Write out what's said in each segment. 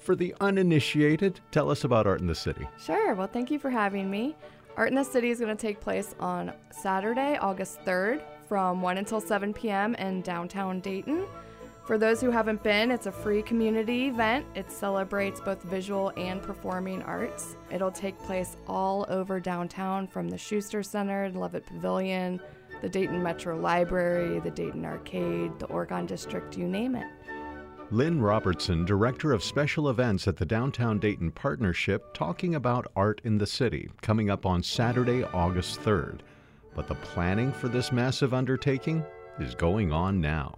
For the uninitiated, tell us about Art in the City. Sure. Well, thank you for having me. Art in the City is going to take place on Saturday, August 3rd from 1 until 7 p.m. in downtown Dayton. For those who haven't been, it's a free community event. It celebrates both visual and performing arts. It'll take place all over downtown, from the Schuster Center, Levitt Pavilion, the Dayton Metro Library, the Dayton Arcade, the Oregon District, you name it. Lynn Robertson, Director of Special Events at the Downtown Dayton Partnership, talking about Art in the City, coming up on Saturday, August 3rd. But the planning for this massive undertaking is going on now.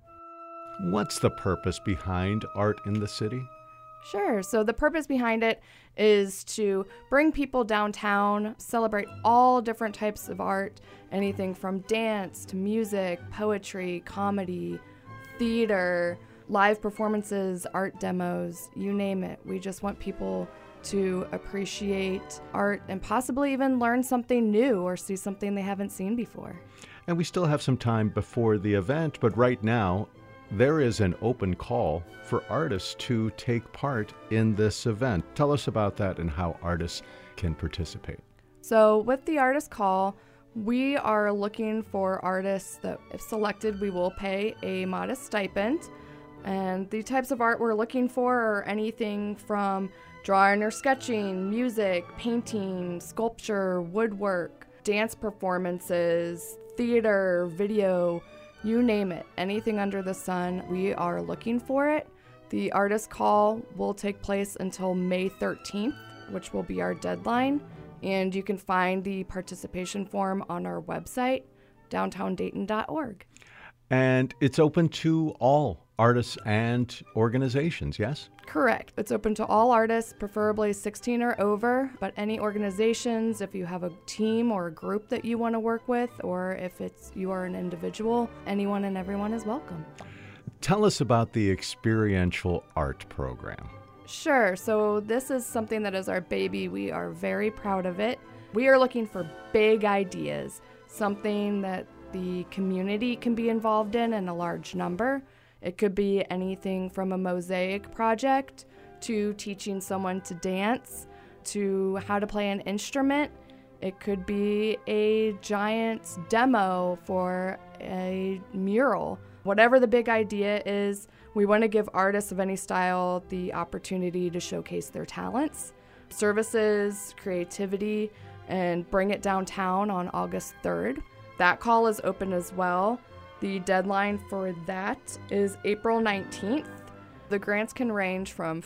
What's the purpose behind Art in the City? Sure. So the purpose behind it is to bring people downtown, celebrate all different types of art, anything from dance to music, poetry, comedy, theater, live performances, art demos, you name it. We just want people to appreciate art and possibly even learn something new or see something they haven't seen before. And we still have some time before the event, but right now there is an open call for artists to take part in this event. Tell us about that and how artists can participate. So with the artist call, we are looking for artists that, if selected, we will pay a modest stipend. And the types of art we're looking for are anything from drawing or sketching, music, painting, sculpture, woodwork, dance performances, theater, video, you name it. Anything under the sun, we are looking for it. The artist call will take place until May 13th, which will be our deadline. And you can find the participation form on our website, downtowndayton.org. And it's open to all artists and organizations, yes? Correct. It's open to all artists, preferably 16 or over, but any organizations, if you have a team or a group that you want to work with, or if you are an individual, anyone and everyone is welcome. Tell us about the experiential art program. Sure. So this is something that is our baby. We are very proud of it. We are looking for big ideas, something that the community can be involved in a large number. It could be anything from a mosaic project to teaching someone to dance to how to play an instrument. It could be a giant demo for a mural. Whatever the big idea is, we want to give artists of any style the opportunity to showcase their talents, services, creativity, and bring it downtown on August 3rd. That call is open as well. The deadline for that is April 19th. The grants can range from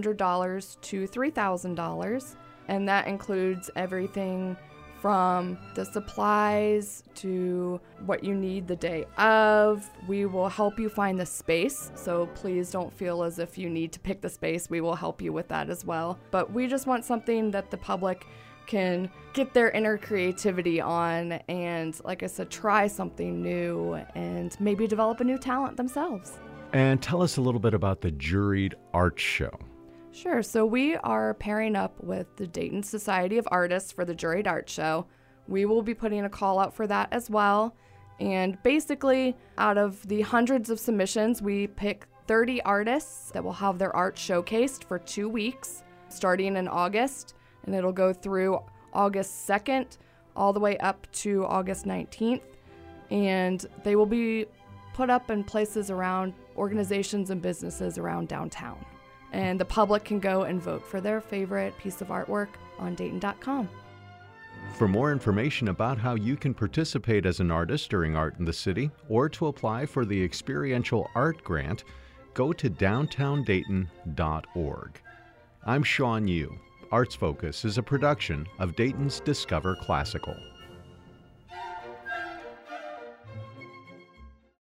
$500 to $3,000, and that includes everything from the supplies to what you need the day of. We will help you find the space, so please don't feel as if you need to pick the space. We will help you with that as well. But we just want something that the public can get their inner creativity on and, like I said, try something new and maybe develop a new talent themselves. And tell us a little bit about the Juried Art Show. Sure. So we are pairing up with the Dayton Society of Artists for the Juried Art Show. We will be putting a call out for that as well. And basically, out of the hundreds of submissions, we pick 30 artists that will have their art showcased for 2 weeks, starting in August. And it'll go through August 2nd all the way up to August 19th. And they will be put up in places around organizations and businesses around downtown. And the public can go and vote for their favorite piece of artwork on Dayton.com. For more information about how you can participate as an artist during Art in the City or to apply for the Experiential Art Grant, go to downtowndayton.org. I'm Sean Yu. Arts Focus is a production of Dayton's Discover Classical.